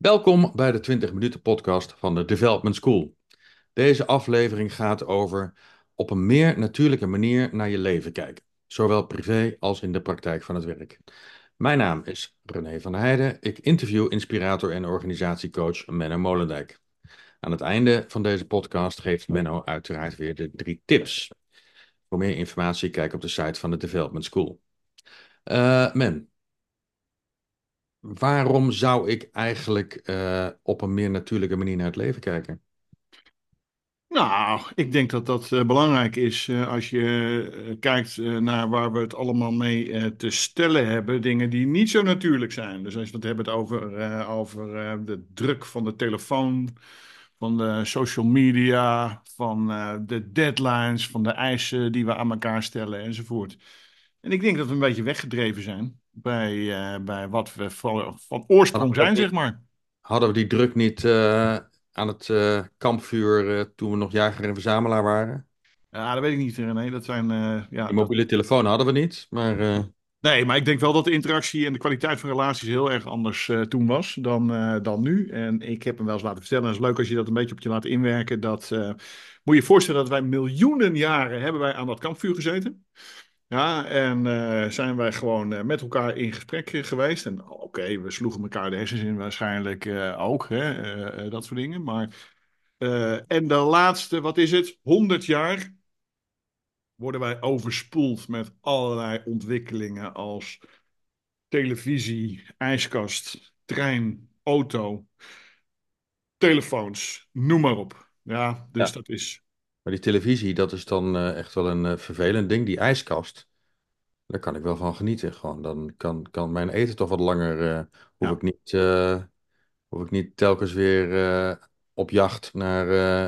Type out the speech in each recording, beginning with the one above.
Welkom bij de 20 minuten podcast van de Development School. Deze aflevering gaat over op een meer natuurlijke manier naar je leven kijken, zowel privé als in de praktijk van het werk. Mijn naam is René van der Heijden. Ik interview inspirator en organisatiecoach Menno Molendijk. Aan het einde van deze podcast geeft Menno uiteraard weer de 3 tips. Voor meer informatie kijk op de site van de Development School. Men, waarom zou ik eigenlijk op een meer natuurlijke manier naar het leven kijken? Nou, ik denk dat dat belangrijk is als je kijkt naar waar we het allemaal mee te stellen hebben. Dingen die niet zo natuurlijk zijn. Dus als we het hebben over de druk van de telefoon, van de social media, van de deadlines, van de eisen die we aan elkaar stellen enzovoort. En ik denk dat we een beetje weggedreven zijn bij wat we van Hadden oorsprong we dat zijn, niet? zeg maar. Hadden we die druk niet aan het kampvuur toen we nog jager en verzamelaar waren? Ja, dat weet ik niet, René. Dat zijn, ja, Die dat. mobiele telefoon hadden we niet, maar Nee, maar ik denk wel dat de interactie en de kwaliteit van relaties heel erg anders toen was dan nu. En ik heb hem wel eens laten vertellen. En het is leuk als je dat een beetje op je laat inwerken. Moet je je voorstellen dat wij miljoenen jaren hebben wij aan dat kampvuur gezeten. Ja, en zijn wij gewoon met elkaar in gesprek geweest. En oké, we sloegen elkaar de hersens in waarschijnlijk ook. Hè, dat soort dingen. En de laatste, wat is het? 100 jaar worden wij overspoeld met allerlei ontwikkelingen als televisie, ijskast, trein, auto, telefoons, noem maar op. Ja, dus ja. dat is. Maar die televisie, dat is dan echt wel een vervelend ding. Die ijskast, daar kan ik wel van genieten. Gewoon, dan kan mijn eten toch wat langer, hoef ik Ja, niet, hoef ik niet telkens weer op jacht naar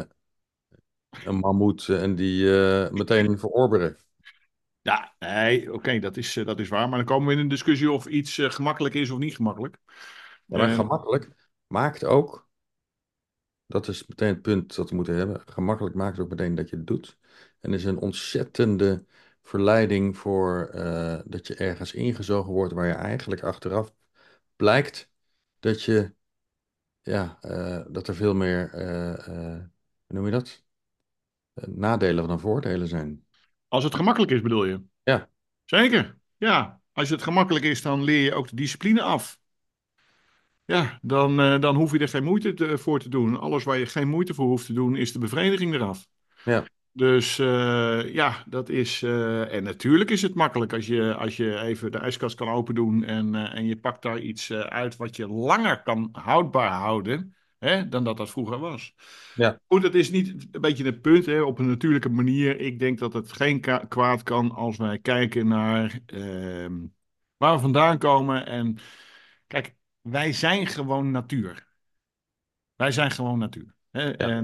een mammoet en die meteen verorberen. ja, nee, oké, dat is waar. Maar dan komen we in een discussie of iets gemakkelijk is of niet gemakkelijk. Ja, maar En gemakkelijk maakt ook. Dat is meteen het punt dat we moeten hebben. Gemakkelijk maakt ook meteen dat je het doet. En er is een ontzettende verleiding voor dat je ergens ingezogen wordt waar je eigenlijk achteraf blijkt dat je, ja, dat er veel meer, hoe noem je dat? Nadelen dan voordelen zijn. als het gemakkelijk is, bedoel je? Ja, Zeker. Ja, als het gemakkelijk is, dan leer je ook de discipline af. Ja, dan hoef je er geen moeite voor te doen. Alles waar je geen moeite voor hoeft te doen, is de bevrediging eraf. ja, Dus ja, dat is. En natuurlijk is het makkelijk als je even de ijskast kan open doen en je pakt daar iets uit wat je langer kan houdbaar houden, hè, dan dat vroeger was. ja, Goed, dat is niet een beetje het punt, hè, op een natuurlijke manier. Ik denk dat het geen kwaad kan als wij kijken naar waar we vandaan komen. En kijk, wij zijn gewoon natuur. Wij zijn gewoon natuur. Hè? ja,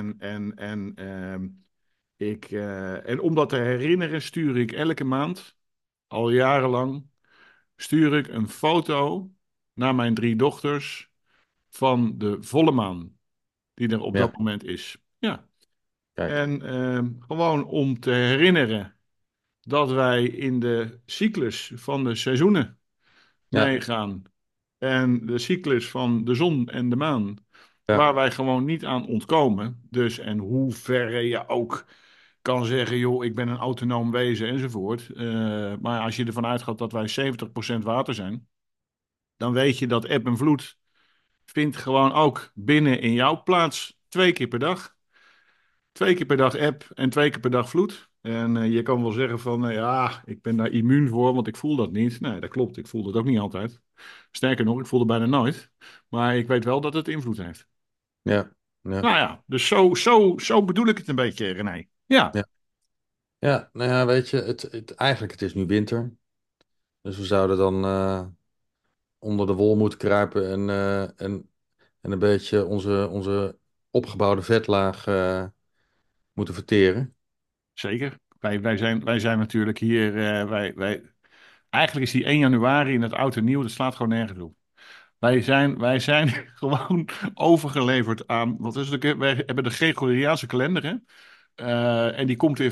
En om dat te herinneren, stuur ik elke maand, al jarenlang, stuur ik een foto naar mijn 3 dochters van de volle maan die er op dat ja. moment is. Ja. Kijk, En gewoon om te herinneren dat wij in de cyclus van de seizoenen ja, meegaan. En de cyclus van de zon en de maan, ja, waar wij gewoon niet aan ontkomen. Dus en hoe ver je ook kan zeggen, joh, ik ben een autonoom wezen enzovoort. Maar als je ervan uitgaat dat wij 70% water zijn, dan weet je dat eb en vloed vindt gewoon ook binnen in jouw plaats 2 keer per dag. 2 keer per dag eb en 2 keer per dag vloed. En je kan wel zeggen van, ja, ik ben daar immuun voor, want ik voel dat niet. Nee, dat klopt. Ik voel dat ook niet altijd. Sterker nog, ik voel het bijna nooit. Maar ik weet wel dat het invloed heeft. ja, ja, Nou ja, dus zo bedoel ik het een beetje, René. Ja, ja. Ja, nou ja, weet je, eigenlijk het is nu winter. Dus we zouden dan onder de wol moeten kruipen en een beetje onze opgebouwde vetlaag moeten verteren. zeker. Wij zijn natuurlijk hier. Eigenlijk is die 1 januari in het oud en nieuw. Dat slaat gewoon nergens op. Wij zijn gewoon overgeleverd aan. Wat is het? Wij hebben de Gregoriaanse kalender, hè? En die komt weer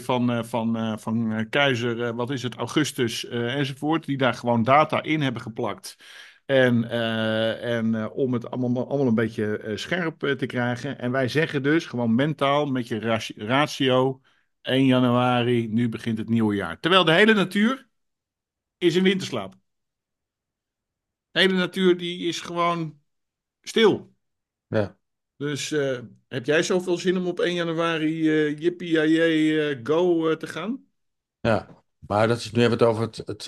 van keizer, wat is het, Augustus enzovoort. Die daar gewoon data in hebben geplakt. Om het allemaal een beetje scherp te krijgen. En wij zeggen dus gewoon mentaal met je ratio 1 januari, nu begint het nieuwe jaar. Terwijl de hele natuur is in winterslaap. De hele natuur die is gewoon stil. Ja, Dus heb jij zoveel zin om op 1 januari yippie go te gaan? ja. Maar dat is, nu hebben we het over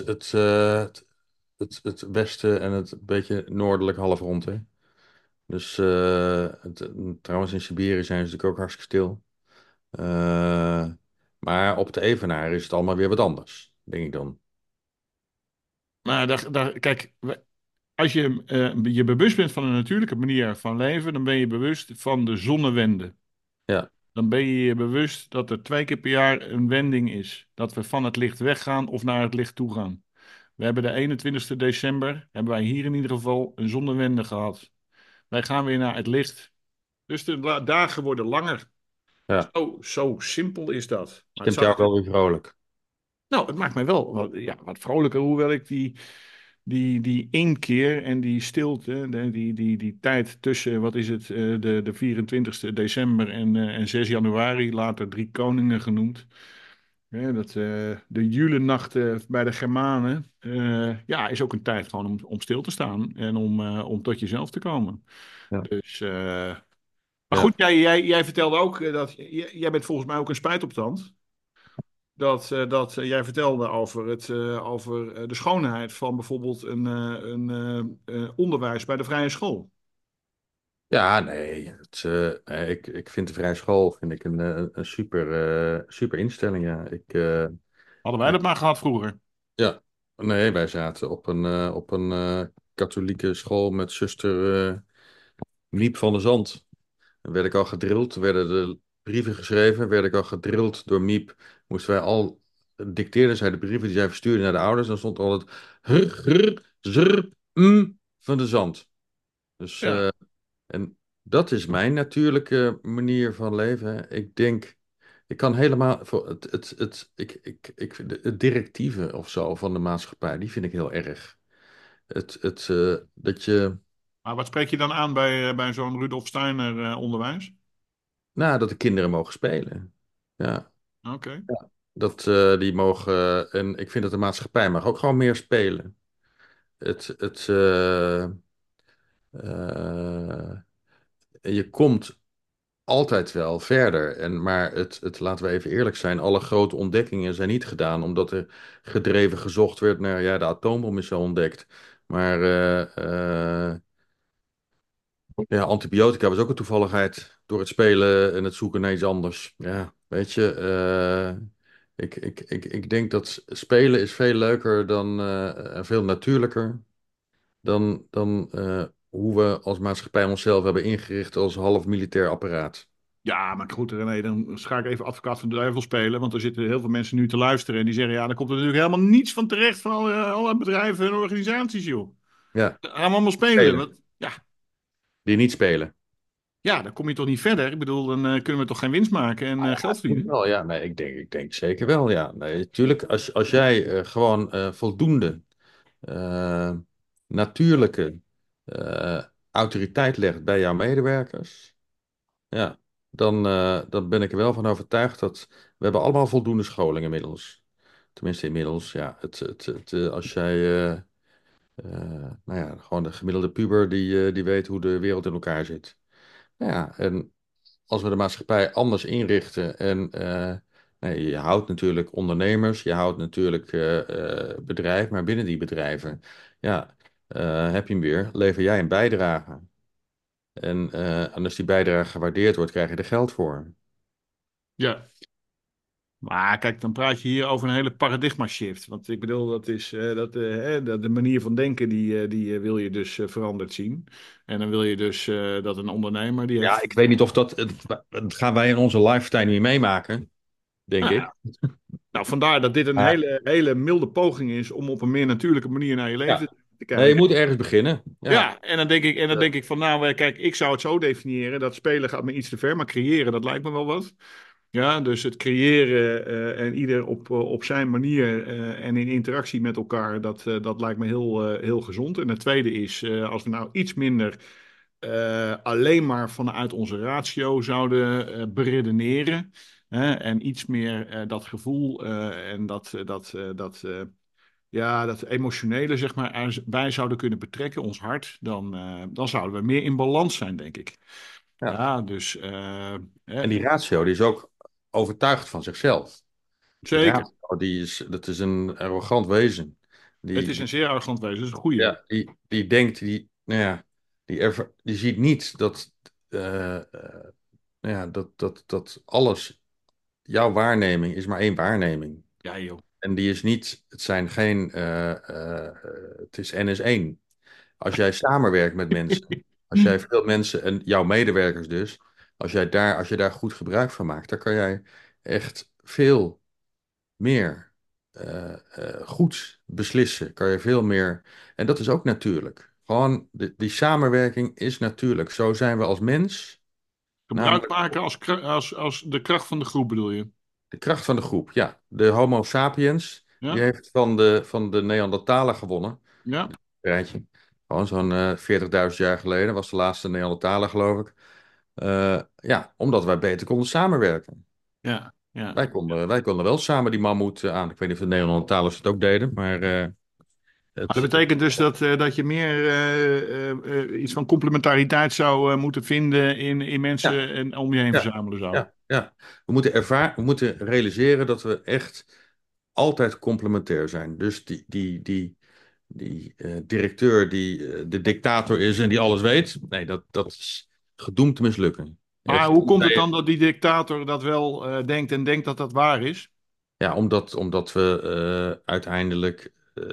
het westen en het beetje noordelijk halfrond, hè? Dus trouwens in Siberië zijn ze natuurlijk ook hartstikke stil. Eh, maar op de Evenaar is het allemaal weer wat anders, denk ik dan. Maar kijk, als je je bewust bent van een natuurlijke manier van leven, dan ben je bewust van de zonnewende. Ja, Dan ben je je bewust dat er 2 keer per jaar een wending is. Dat we van het licht weggaan of naar het licht toe gaan. We hebben de 21ste december, hebben wij hier in ieder geval een zonnewende gehad. Wij gaan weer naar het licht. Dus de dagen worden langer. ja. Zo simpel is dat. Maar het Stemt zou jou wel natuurlijk. weer vrolijk. Nou, het maakt mij wel wat vrolijker, hoewel ik die inkeer en die stilte, die tijd tussen, wat is het, de 24e december en 6 januari, later Drie Koningen genoemd. De julenachten bij de Germanen, ja, is ook een tijd gewoon om stil te staan en om tot jezelf te komen. Ja, Dus, maar ja. goed, jij vertelde ook dat jij bent volgens mij ook een spijt op tand. Dat jij vertelde over over de schoonheid van bijvoorbeeld een onderwijs bij de vrije school. Ja, nee. Nee, ik vind de vrije school vind ik een super, super instelling. Ja. Hadden wij dat maar gehad vroeger. Ja, nee, wij zaten op een katholieke school met zuster Miep van der Zand. Dan werd ik al gedrild, werden de brieven geschreven, werd ik al gedrild door Miep. Moesten wij al, dicteerden zij de brieven die zij verstuurde naar de ouders. Dan stond er altijd van de Zand. Dus, Ja. en dat is mijn natuurlijke manier van leven. Hè. Ik denk, ik kan helemaal, voor het directieve of zo van de maatschappij, die vind ik heel erg. Dat je, Maar wat spreek je dan aan bij zo'n Rudolf Steiner onderwijs? nou, dat de kinderen mogen spelen. Ja, Oké. dat die mogen, en ik vind dat de maatschappij mag ook gewoon meer spelen. Het, het, eh, je komt altijd wel verder. Maar laten we even eerlijk zijn, alle grote ontdekkingen zijn niet gedaan omdat er gedreven gezocht werd naar, ja, de atoombom is zo ontdekt. Maar ja, antibiotica was ook een toevalligheid door het spelen en het zoeken naar iets anders. Ja, weet je, ik denk dat spelen is veel leuker dan, en veel natuurlijker dan hoe we als maatschappij onszelf hebben ingericht als half militair apparaat. Ja, maar goed, René, dan ga ik even advocaat van de duivel spelen. Want er zitten heel veel mensen nu te luisteren. En die zeggen, ja, daar komt er natuurlijk helemaal niets van terecht van alle bedrijven en organisaties, joh. Ja, Dan gaan we allemaal spelen. spelen. Want, ja, Die niet spelen. ja, dan kom je toch niet verder. Ik bedoel, dan kunnen we toch geen winst maken en geld Ik denk verdienen. wel, ja. Nee, ik denk zeker wel, ja. Nee, natuurlijk, als jij gewoon voldoende eh, natuurlijke eh, autoriteit legt bij jouw medewerkers, ja, dan ben ik er wel van overtuigd dat we hebben allemaal voldoende scholing inmiddels. Tenminste, inmiddels, ja. Als jij, nou ja, gewoon de gemiddelde puber die weet hoe de wereld in elkaar zit. Nou ja, en als we de maatschappij anders inrichten en nee, je houdt natuurlijk ondernemers, je houdt natuurlijk bedrijven, maar binnen die bedrijven, ja, heb je hem weer, lever jij een bijdrage. En als die bijdrage gewaardeerd wordt, krijg je er geld voor. Ja. Maar kijk, dan praat je hier over een hele paradigma shift. Want ik bedoel, dat is de manier van denken die wil je dus veranderd zien. En dan wil je dus dat een ondernemer die Ja, heeft. ik weet niet of dat gaan wij in onze lifetime niet meemaken, denk Nou, ik. ja, nou, vandaar dat dit een Maar hele milde poging is om op een meer natuurlijke manier naar je leven ja, te nee, je kijken. moet ergens beginnen. Ja, Ja, en dan denk ik van, nou, kijk, ik zou het zo definiëren dat spelen gaat me iets te ver, maar creëren, dat lijkt me wel wat. Ja, dus het creëren en ieder op zijn manier en in interactie met elkaar, dat lijkt me heel gezond. En het tweede is, als we nou iets minder alleen maar vanuit onze ratio zouden beredeneren, hè, en iets meer dat gevoel en dat emotionele, zeg maar, bij zouden kunnen betrekken, ons hart, dan zouden we meer in balans zijn, denk ik. Ja. Ja, dus En hè, die ratio, die is ook overtuigd van zichzelf. Die zeker. ratio, dat is een arrogant wezen. Het is Die, een zeer arrogant wezen, dat is een goeie. ja, die denkt, nou ja, die ziet niet dat, nou ja, dat alles, jouw waarneming is maar één waarneming. Ja, joh. En die is niet, het zijn geen, het is N is één. Als jij samenwerkt met mensen, als jij veel mensen en jouw medewerkers dus, als je daar goed gebruik van maakt, dan kan jij echt veel meer goed beslissen. Kan je veel meer, en dat is ook natuurlijk. Gewoon, die samenwerking is natuurlijk. Zo zijn we als mens, Gebruik namelijk maken als de kracht van de groep, bedoel je? de kracht van de groep. Ja, de Homo sapiens, die Ja? heeft van de Neandertaler gewonnen. Ja? Rijtje. Gewoon zo'n 40.000 jaar geleden was de laatste Neandertaler, geloof ik. Ja, omdat wij beter konden samenwerken. Ja? Ja? Wij konden wel samen die mammoet aan. Ik weet niet of de Neandertalers het ook deden, maar Maar dat het, betekent dus dat je meer iets van complementariteit zou moeten vinden in ja, mensen en om je heen ja, verzamelen zo. ja. We moeten realiseren dat we echt altijd complementair zijn. Dus die directeur die de dictator is en die alles weet, nee, dat is gedoemd te mislukken. Maar Echt. hoe komt het dan dat die dictator dat wel denkt en denkt dat dat waar is? Ja, omdat we uiteindelijk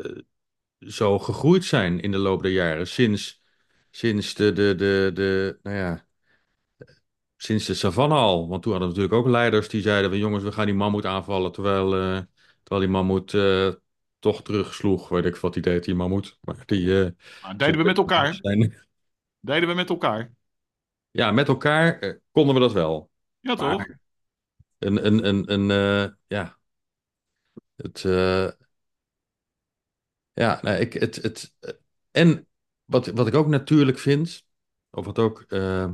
zo gegroeid zijn in de loop der jaren. Sinds nou ja, sinds de savanne al. Want toen hadden we natuurlijk ook leiders die zeiden van jongens, we gaan die mammoet aanvallen. Terwijl die mammoet toch terugsloeg. Weet ik wat die deed, die mammoet. Maar die Maar deden zijn, we met elkaar? zijn- Deden we met elkaar? ja, met elkaar konden we dat wel. Ja, toch? Maar ja, het, ja, nou, en wat ik ook natuurlijk vind, of wat ook,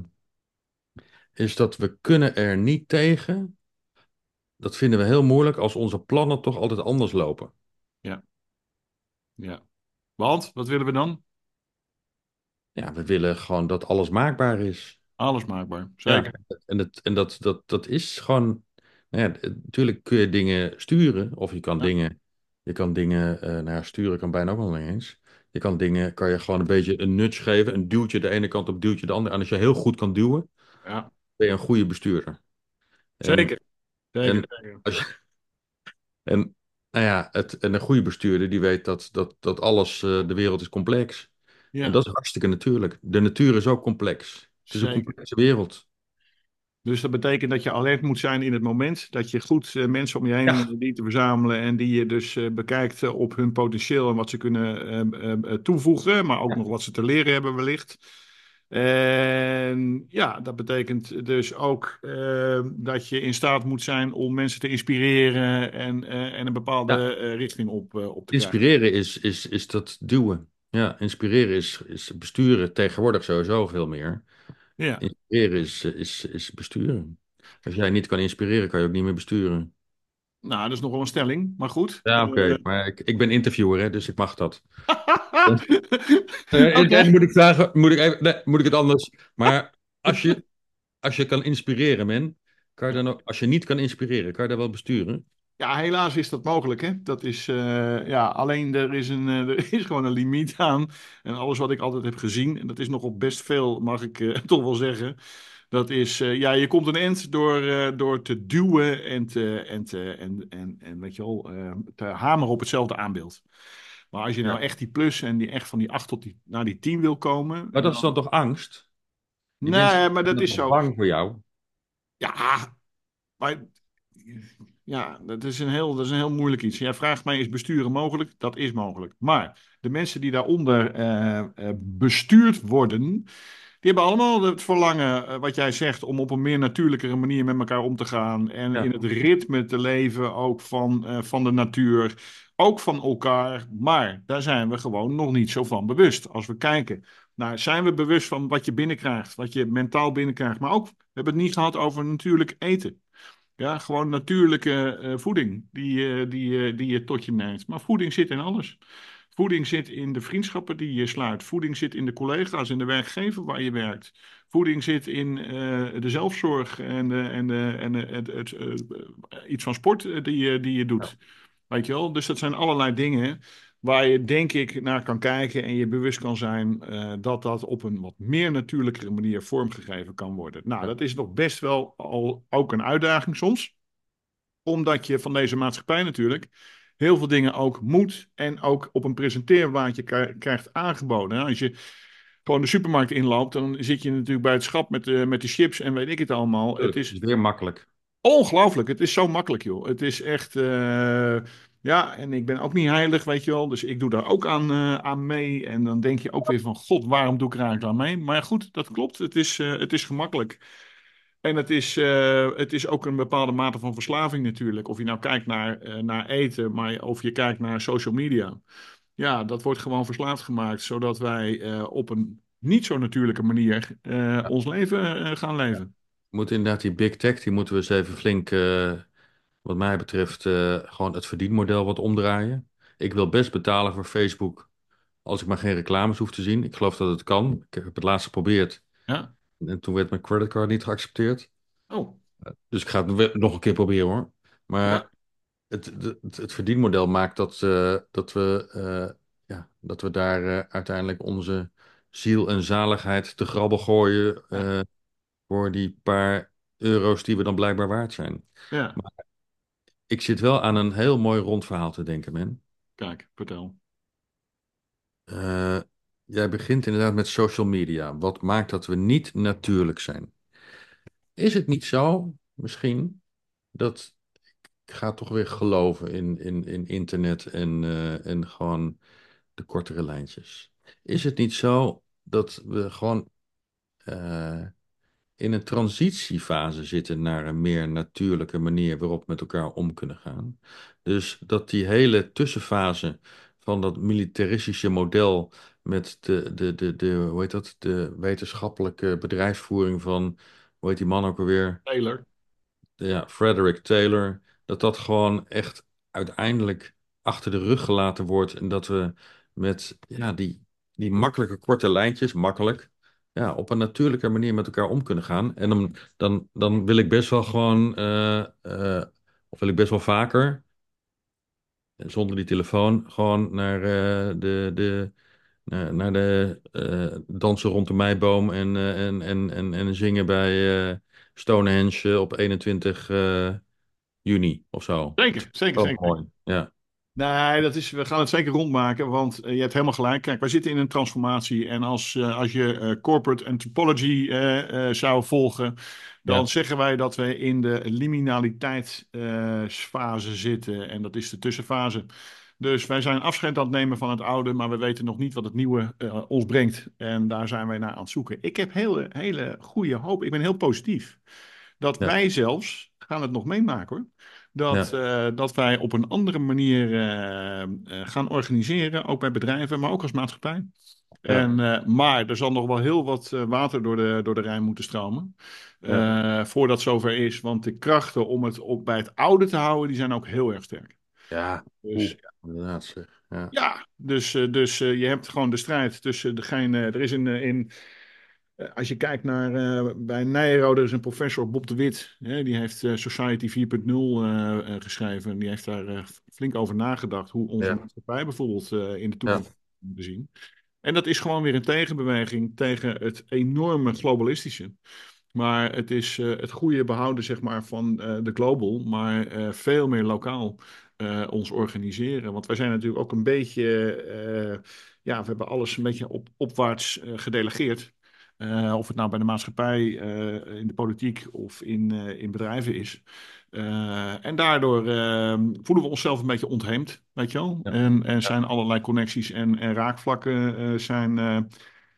is dat we kunnen er niet tegen. Dat vinden we heel moeilijk als onze plannen toch altijd anders lopen. Ja, ja. Want, wat willen we dan? Ja, we willen gewoon dat alles maakbaar is. Alles maakbaar, Ja, zeker. en dat is gewoon. Nou ja, natuurlijk kun je dingen sturen, of Ja, je kan dingen, nou ja, sturen kan bijna ook wel niet eens. Kan je gewoon een beetje een nudge geven, een duwtje de ene kant op, duwtje de andere. En als je heel goed kan duwen, ja, ben je een goede bestuurder. En, zeker. Zeker, en, zeker. als je, en, nou ja, en een goede bestuurder die weet dat alles, de wereld is complex. En Ja, dat is hartstikke natuurlijk. De natuur is ook complex. Het is een zeker. complexe wereld. Dus dat betekent dat je alert moet zijn in het moment. Dat je goed mensen om je heen Ja, dient te verzamelen. En die je dus bekijkt op hun potentieel en wat ze kunnen toevoegen. Maar ook ja, nog wat ze te leren hebben wellicht. En ja, dat betekent dus ook dat je in staat moet zijn om mensen te inspireren. En een ja. bepaalde richting op te krijgen. Inspireren is dat duwen. Ja, inspireren is besturen tegenwoordig sowieso veel meer. Ja, Inspireren is besturen. Als jij niet kan inspireren, kan je ook niet meer besturen. nou, dat is nog wel een stelling. Maar goed. Ja, oké. Maar ik ben interviewer, hè, dus ik mag dat. Oké. En moet ik vragen, moet ik het anders? Maar als je, als je kan inspireren, men, kan je dan ook, als je niet kan inspireren, kan je dat wel besturen? Ja, helaas is dat mogelijk, hè. Dat is, ja, alleen er is er is gewoon een limiet aan. En alles wat ik altijd heb gezien, en dat is nogal best veel, mag ik toch wel zeggen. Dat is, ja, je komt een eind door te duwen en weet je wel, te hameren op hetzelfde aanbeeld. Maar als je nou Ja. echt die plus en die echt van die 8 tot naar die 10 wil komen, Maar dat is dan toch angst? Die mensen nee, maar zijn dat dan is toch zo. bang voor jou? Ja, maar ja, dat is een heel moeilijk iets. Jij vraagt mij, is besturen mogelijk? Dat is mogelijk. Maar de mensen die daaronder bestuurd worden, Die hebben allemaal het verlangen, wat jij zegt, om op een meer natuurlijkere manier met elkaar om te gaan. En Ja, in het ritme te leven ook van de natuur, ook van elkaar. Maar daar zijn we gewoon nog niet zo van bewust. Als we kijken naar, zijn we bewust van wat je binnenkrijgt, wat je mentaal binnenkrijgt. Maar ook, we hebben het niet gehad over natuurlijk eten. Ja, gewoon natuurlijke voeding die je tot je neemt. Maar voeding zit in alles. Voeding zit in de vriendschappen die je sluit. Voeding zit in de collega's, in de werkgever waar je werkt. Voeding zit in de zelfzorg en iets van sport die je ja, doet. Weet je wel? Dus dat zijn allerlei dingen waar je denk ik naar kan kijken en je bewust kan zijn dat dat op een wat meer natuurlijkere manier vormgegeven kan worden. Nou, ja. dat is nog best wel al ook een uitdaging soms, omdat je van deze maatschappij natuurlijk heel veel dingen ook moet en ook op een presenteerblaadje krijgt aangeboden. Nou, als je gewoon de supermarkt inloopt, dan zit je natuurlijk bij het schap met de chips en weet ik het allemaal. Het Tuurlijk, het is is weer makkelijk. ongelooflijk. Het is zo makkelijk, joh. Het is echt. Ja, en ik ben ook niet heilig, weet je wel. Dus ik doe daar ook aan mee. En dan denk je ook weer van: God, waarom doe ik er eigenlijk aan mee? Maar ja, goed, dat klopt. Het is gemakkelijk. En het is ook een bepaalde mate van verslaving natuurlijk. Of je nou kijkt naar eten, maar of je kijkt naar social media. Ja, dat wordt gewoon verslaafd gemaakt, zodat wij op een niet zo natuurlijke manier Ja. ons leven gaan Ja. leven. We moeten inderdaad die big tech, die moeten we eens even flink, wat mij betreft, gewoon het verdienmodel wat omdraaien. Ik wil best betalen voor Facebook als ik maar geen reclames hoef te zien. Ik geloof dat het kan. Ik heb het laatst geprobeerd Ja. en toen werd mijn creditcard niet geaccepteerd. Oh, Dus ik ga het nog een keer proberen hoor. ja. Maar het verdienmodel maakt dat we daar uiteindelijk onze ziel en zaligheid te grabbel gooien Ja. voor die paar euro's die we dan blijkbaar waard zijn. Ja. Maar ik zit wel aan een heel mooi rond verhaal te denken, man. Kijk, vertel. Eh, Jij begint inderdaad met social media. Wat maakt dat we niet natuurlijk zijn? Is het niet zo, misschien, dat ik ga toch weer geloven in internet en gewoon de kortere lijntjes. Is het niet zo dat we gewoon eh, in een transitiefase zitten naar een meer natuurlijke manier waarop we met elkaar om kunnen gaan? Dus dat die hele tussenfase van dat militaristische model met hoe heet dat, de wetenschappelijke bedrijfsvoering van, hoe heet die man ook alweer? Taylor. Ja, Frederick Taylor, dat dat gewoon echt uiteindelijk achter de rug gelaten wordt en dat we met ja, die makkelijke korte lijntjes, makkelijk, ja, op een natuurlijke manier met elkaar om kunnen gaan. En dan wil ik best wel gewoon, of wil ik best wel vaker, zonder die telefoon, gewoon naar naar de dansen rond de meiboom en zingen bij Stonehenge op 21 juni of zo. Zeker, zeker, Ook zeker. mooi. Ja, Nee, we gaan het zeker rondmaken, want je hebt helemaal gelijk. Kijk, wij zitten in een transformatie en als je corporate anthropology zou volgen, dan ja, zeggen wij dat we in de liminaliteitsfase zitten en dat is de tussenfase. Dus wij zijn afscheid aan het nemen van het oude, maar we weten nog niet wat het nieuwe ons brengt. En daar zijn wij naar aan het zoeken. Ik heb hele goede hoop. Ik ben heel positief. Dat ja, wij zelfs gaan het nog meemaken hoor. Dat, ja, dat wij op een andere manier gaan organiseren, ook bij bedrijven, maar ook als maatschappij. ja, Maar er zal nog wel heel wat water door de Rijn moeten stromen. ja, Voordat het zover is. Want de krachten om het bij het oude te houden, die zijn ook heel erg sterk. ja. Oeh, Dus inderdaad zeg. Ja, ja, dus je hebt gewoon de strijd tussen degene. Er is als je kijkt naar bij Nijrode is een professor Bob de Wit. Hè, die heeft Society 4.0 geschreven. Die heeft daar flink over nagedacht hoe onze ja, maatschappij bijvoorbeeld in de ja, toekomst moet zien. En dat is gewoon weer een tegenbeweging tegen het enorme globalistische. Maar het is het goede behouden zeg maar, van de global, maar veel meer lokaal ons organiseren. Want wij zijn natuurlijk ook een beetje, ja, we hebben alles een beetje opwaarts gedelegeerd. Of het nou bij de maatschappij, in de politiek of in bedrijven is. En daardoor voelen we onszelf een beetje ontheemd, weet je wel. ja, En ja, zijn allerlei connecties en raakvlakken zijn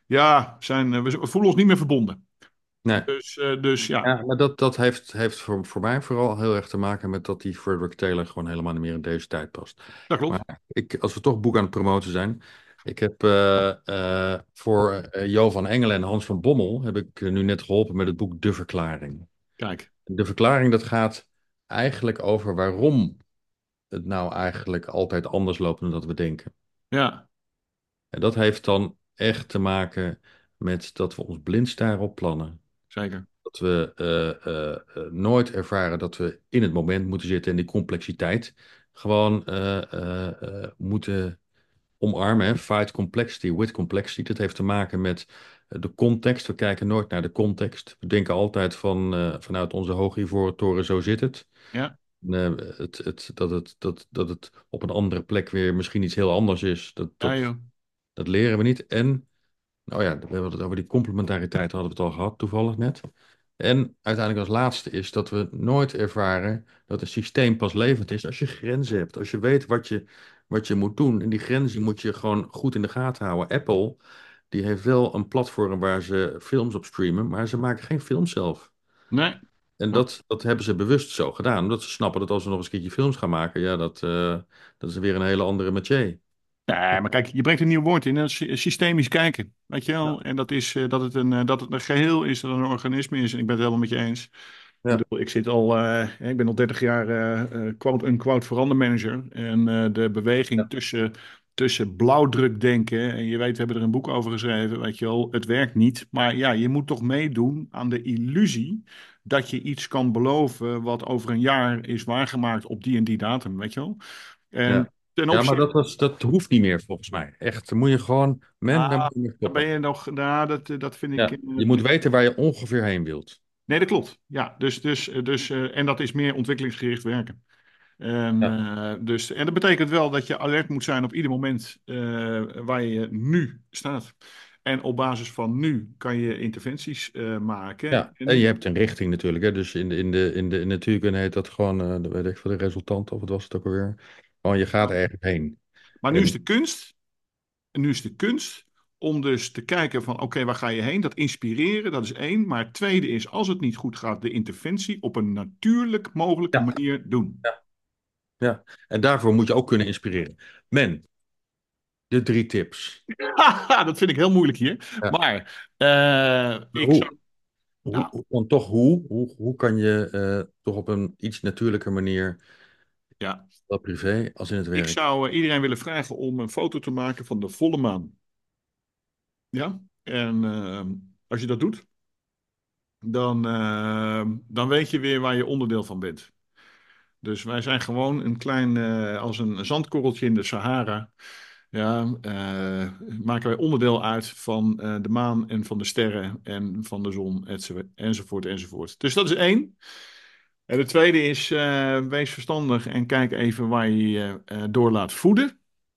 Ja, we voelen ons niet meer verbonden. Nee. Dus ja, Ja, maar dat heeft voor mij vooral heel erg te maken met dat die Frederick Taylor gewoon helemaal niet meer in deze tijd past. dat klopt. Maar als we toch boek aan het promoten zijn, ik heb voor Jo van Engelen en Hans van Bommel heb ik nu net geholpen met het boek De Verklaring. Kijk, De Verklaring, dat gaat eigenlijk over waarom het nou eigenlijk altijd anders loopt dan dat we denken. ja, En dat heeft dan echt te maken met dat we ons blind staren op plannen. zeker. Dat we nooit ervaren dat we in het moment moeten zitten en die complexiteit gewoon moeten omarmen. Hè. Fight complexity with complexity. Dat heeft te maken met de context. We kijken nooit naar de context. We denken altijd vanuit onze hoge ivoren toren, zo zit het. Ja, Dat het op een andere plek weer misschien iets heel anders is. ja joh. Dat leren we niet. En nou ja, we hebben het over die complementariteit hadden we het al gehad, toevallig net. En uiteindelijk als laatste is dat we nooit ervaren dat een systeem pas levend is als je grenzen hebt. Als je weet wat je moet doen. En die grenzen moet je gewoon goed in de gaten houden. Apple, die heeft wel een platform waar ze films op streamen, maar ze maken geen films zelf. Nee. En dat hebben ze bewust zo gedaan, omdat ze snappen dat als we nog eens een keertje films gaan maken, ja, dat is weer een hele andere métier. Nee, maar kijk, je brengt een nieuw woord in, dat is systemisch kijken. Weet je Ja, wel? En dat is dat het een geheel is, dat het een organisme is. En ik ben het helemaal met je eens. Ik ja, bedoel, ik ben al 30 jaar quote-unquote verandermanager. En de beweging ja, tussen blauwdrukdenken, en je weet, we hebben er een boek over geschreven, weet je wel, het werkt niet. Maar ja, je moet toch meedoen aan de illusie dat je iets kan beloven wat over een jaar is waargemaakt op die en die datum, weet je wel. En ja. ten Ja, maar opzichte. dat hoeft niet meer volgens mij. Echt, dan moet je gewoon, daar Ah, moet je mee dan ben stoppen. je nog. Nou, dat vind ik. Ja, je moet weten waar je ongeveer heen wilt. Nee, dat klopt. Ja, en dat is meer ontwikkelingsgericht werken. Ja, En dat betekent wel dat je alert moet zijn op ieder moment waar je nu staat. En op basis van nu kan je interventies maken. ja. En je En, hebt een richting natuurlijk. Hè? Dus in de natuurkunde heet dat gewoon, weet ik veel, de resultant, of wat was het ook alweer? Gewoon, je gaat ergens heen. maar nu is En de kunst. En nu is de kunst om dus te kijken van oké, waar ga je heen? Dat inspireren, dat is één. Maar het tweede is, als het niet goed gaat, de interventie op een natuurlijk mogelijke ja, manier doen. ja, ja. En daarvoor moet je ook kunnen inspireren. Men, de 3 tips. Haha, dat vind ik heel moeilijk hier. Ja. Maar Maar ik zou. Nou, dan toch hoe kan je toch op een iets natuurlijke manier, ja. zowel privé als in het Ik werk? zou iedereen willen vragen om een foto te maken van de volle maan. Ja. En als je dat doet, dan weet je weer waar je onderdeel van bent. Dus wij zijn gewoon een klein, als een zandkorreltje in de Sahara. Ja, maken wij onderdeel uit van de maan en van de sterren en van de zon, enzovoort, enzovoort. Dus dat is één. En de tweede is, wees verstandig en kijk even waar je je door laat voeden.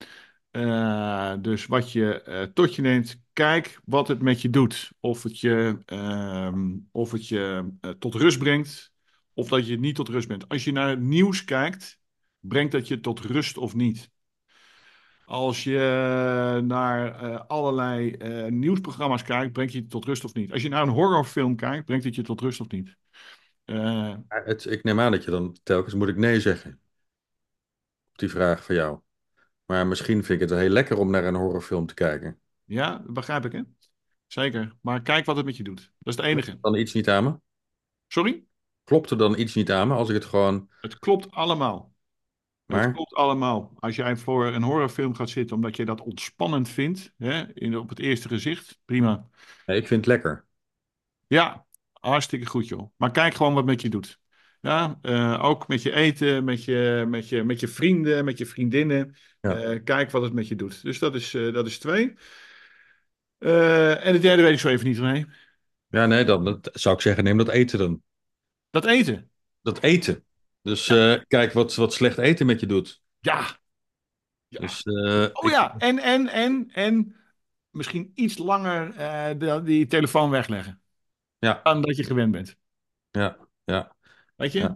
Dus wat je tot je neemt, kijk wat het met je doet. Of het je tot rust brengt, of dat je het niet tot rust brengt. Als je naar het nieuws kijkt, brengt dat je tot rust of niet. Als je naar allerlei nieuwsprogramma's kijkt, brengt je het tot rust of niet. Als je naar een horrorfilm kijkt, brengt het je tot rust of niet. Eh, Ik neem aan dat je dan telkens moet ik nee zeggen op die vraag van jou. Maar misschien vind ik het wel heel lekker om naar een horrorfilm te kijken. ja, dat begrijp ik, hè? Zeker. Maar kijk wat het met je doet. Dat is het Klopt er enige. dan iets niet aan me? Sorry? Klopt er dan iets niet aan me als ik het gewoon. Het klopt allemaal. Het Maar klopt allemaal. Als jij voor een horrorfilm gaat zitten omdat je dat ontspannend vindt, hè, op het eerste gezicht, prima. nee, ik vind het lekker. Ja, hartstikke goed joh. Maar kijk gewoon wat met je doet. Ja, ook met je eten, met je vrienden, met je vriendinnen. Ja, Kijk wat het met je doet. Dus dat is twee. En de derde weet ik zo even niet. Nee. ja nee, dan dat zou ik zeggen, neem dat eten dan. Dat eten. Dat eten. Dus Ja. kijk wat slecht eten met je doet. Ja. Ja. Dus Oh ja, en misschien iets langer die telefoon wegleggen ja, dan dat je gewend bent. ja, ja, Weet je? ja.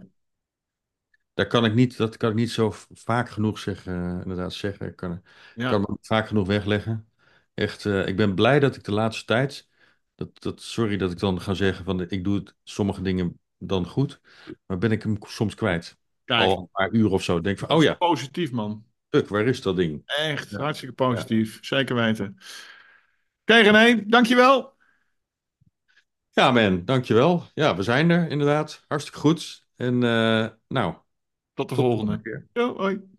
Dat kan ik niet zo vaak genoeg zeggen, inderdaad zeggen. Ik kan Ja. me vaak genoeg wegleggen. Echt, ik ben blij dat ik de laatste tijd, sorry dat ik dan ga zeggen van ik doe sommige dingen dan goed, maar ben ik hem soms kwijt. Kijk, Al een paar uur of zo. Denk van, dat oh is ja, positief, man. fuck, waar is dat ding? Echt, Ja, hartstikke ja. positief. Zeker weten. Oké, René, dankjewel. Ja, man, dankjewel. Ja, we zijn er inderdaad. Hartstikke goed. En nou, Tot de tot de volgende volgende. keer. Jo, hoi.